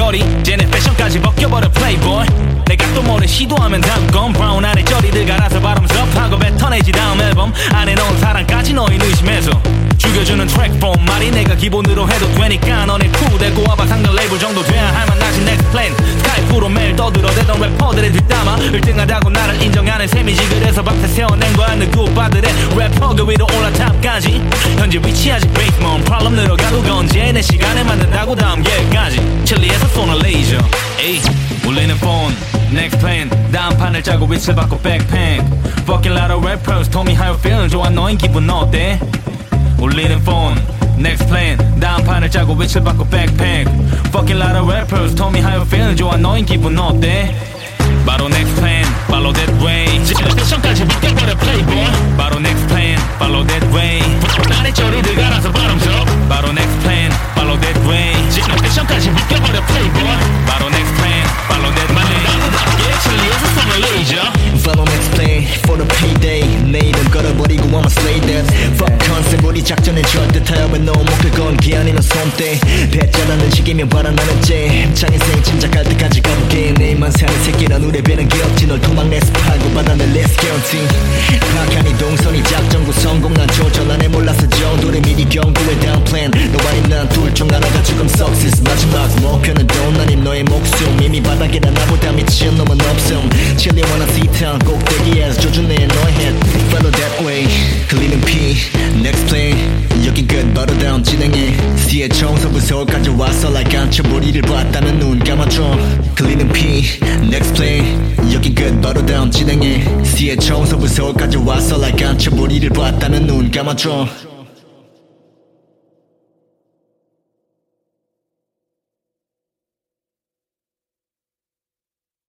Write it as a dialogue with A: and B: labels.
A: 머리 쟤네 패션까지 벗겨버려 플레이보이 내가 또 뭐래 시도하면 다음건 브라운 안에 쩌리들 갈아서 바람스럽하고 뱉어내지 다음 앨범 안에 넣은 사랑까지 너희 의심해서 죽여주는 트랙 포맷이 내가 기본으로 해도 되니까 너네 쿨 데리고 와봐 상단 레이블 정도 돼야 할 만하신 넥스트 플랜 스카이프로 매일 떠들어대던 래퍼들의 뒷담화 을등하다고 나를 인정하는 셈이지 그래서 박태 세워낸 거야 누구 오빠들의 래퍼 그 위로 올라 탑까지 현재 위치하지 베이스먼 프로블럼 늘어가고 건지 내 시간에 맞는다고 다음 계획까지 칠리에서 쏘는 레이저 에이 울리는 폰 Next plan 다음 판을 짜고 위치를 바꿔 백팩 Fucking lot of rappers told me how you feeling 좋아 너인 기분 어때 울리는 폰 Next plan 다음 판을 짜고 위치를 바꿔 백팩 Fucking lot of rappers told me how you feeling 좋아 너인 기분 어때 바로 next plan follow that way 패션까지 벗겨버려 playboy 바로 next plan follow that way 나의 저리들 갈아서 바람스럽 바로 next plan follow that way 패션까지 벗겨버려 playboy 바로 next plan follow that way 칠리에서 쏘는 레이저
B: Follow next plan for the payday 내 이름 걸어버리고 I'ma slay that Fuck concept 우리 작전에 절대 타협은 너무 그건 기 아니면 손대 배짜라는 식이면 바라나는 잼 장인생 짐작할 때까지 가볼게 내일만 사는 새끼란 우리 배는 게 없지 널 도망내서 팔고 받아낼 Let's guarantee 박하니 동선이 작전 구성 공난 조절 안에 몰라서 정도를 미리 경고해 다음 plan 너와 난 둘 중 하나가 조금 success 마지막 목표는 돈 아닌 너의 목숨 이미 바닥에나 나보다 미친 놈은 없음 칠리 wanna see town 꼭대기에서 조준해 너의 head follow that way 흘리는 피 next plan 여긴 끝 바로 다음 진행해 C의 청소부 서울까지 왔어 like 안쳐버리를 봤다는 눈 감아줘 흘리는 피 next plan 여긴 끝 바로 다음 진행해 C의 청소부 서울까지 왔어 like 안쳐버리를 봤다는 눈 감아줘